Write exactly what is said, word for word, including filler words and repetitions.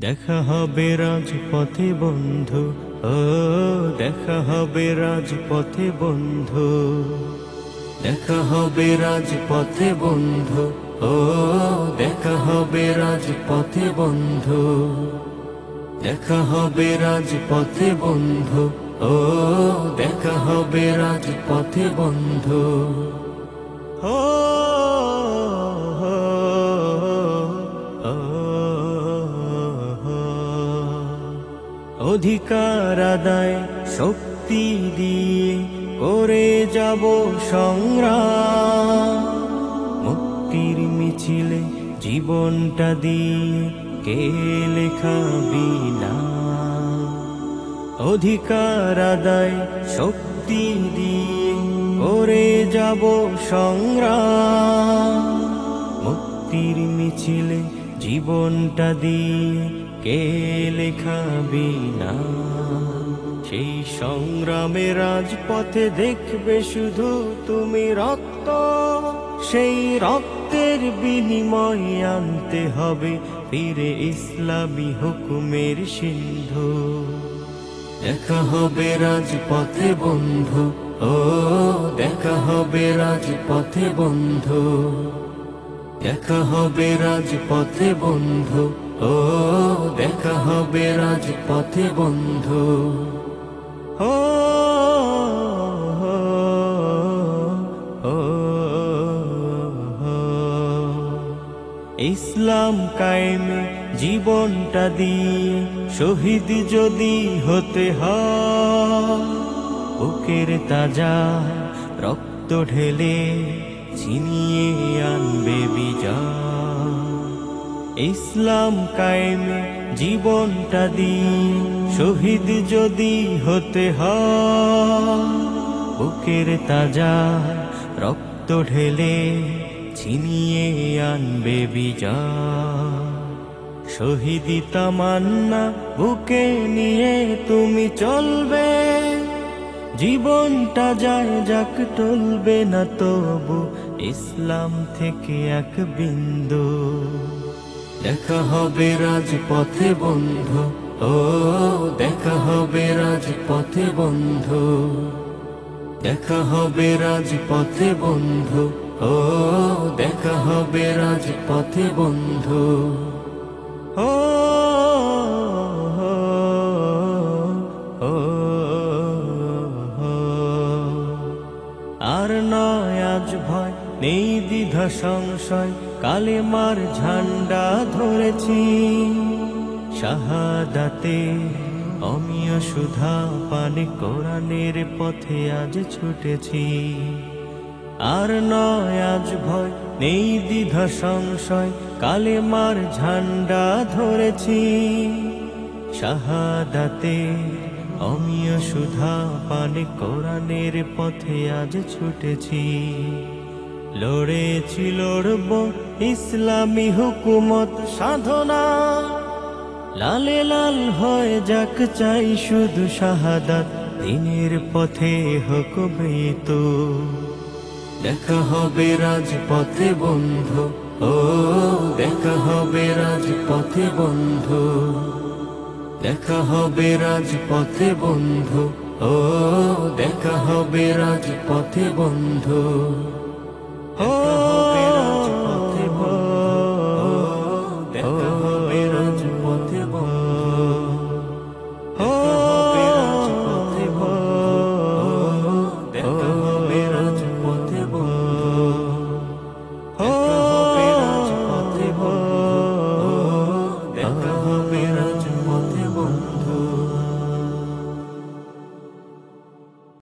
দেখা হবে রাজপথে বন্ধু, ও দেখা হবে রাজপথে বন্ধু, দেখা হবে রাজপথে বন্ধু, ও দেখা হবে রাজপথে বন্ধু, দেখা হবে রাজপথে বন্ধু, ও দেখা হবে রাজপথে বন্ধু। ও অধিকার আদায় শক্তি দিয়ে করে যাব সংগ্রাম, মুক্তির মিছিলে জীবনটা দিয়ে কে লেখাবি না। অধিকার আদায় শক্তি দিয়ে করে যাব সংগ্রাম, মুক্তির মিছিলে জীবনটা দিয়ে কে লেখাবি না। সেই সংগ্রামে রাজপথে দেখবে শুধু তুমি রক্ত, সেই রক্তের বিনিময়ে আনতে হবে ফিরে ইসলামী হুকুমের সিন্ধু। দেখা হবে রাজপথে বন্ধু, ও দেখা হবে রাজপথে বন্ধু, দেখা হবে রাজপথে বন্ধু, ও দেখা হবে রাজপথে বন্ধু। ও ইসলাম কায়েমে জীবনটা দিয়ে শহীদ যদি হতে হয়, বুকের তাজা রক্ত ঢেলে ছিনিয়ে আনবে বিজয়। ইসলাম কায়েমে জীবনটা দিয়ে শহীদ যদি হতে হয়, বুকের তাজা রক্ত ঢেলে ছিনিয়ে আনবে বিজয়। শহীদি তামান্না বুকে নিয়ে তুমি চলবে, জীবনটা যায় যাক টলবে না তবু ইসলাম থেকে এক বিন্দু। দেখা হবে রাজপথে বন্ধু, ও দেখা হবে রাজপথে বন্ধু, দেখা হবে রাজপথে বন্ধু, ও দেখা হবে রাজপথে বন্ধু। ও আর নয় আজ ভয় নেই দ্বিধা সংশয়, কালেমার ঝান্ডা ধরেছি, শাহাদাতে অমিয় সুধা পানে কোরআনের পথে আজ ছুটেছি। আর নয় আজ ভয় নেই দ্বিধা সংশয়, কালেমার ঝান্ডা ধরেছি, শাহাদাতে অমিয় সুধা পানে কোরআনের পথে আজ ছুটেছি। লড়েছি লড়ব ইসলামী হুকুমত সাধনা, লালে লাল হয়ে যাক চাই শুধু শাহাদাত, দিনের পথে হোক মৃত্যু। দেখা হবে রাজপথে বন্ধু, ও দেখা হবে রাজপথে বন্ধু, দেখা হবে রাজপথে বন্ধু, ও দেখা হবে রাজপথে বন্ধু। ও রাজপথে বন্ধু, দেখা হবে রাজপথে বন্ধু, দেখা হবে রাজপথে বন্ধু, দেখা হবে রাজপথে বন্ধু, দেখা হবে রাজপথে বন্ধু, দেখা হবে।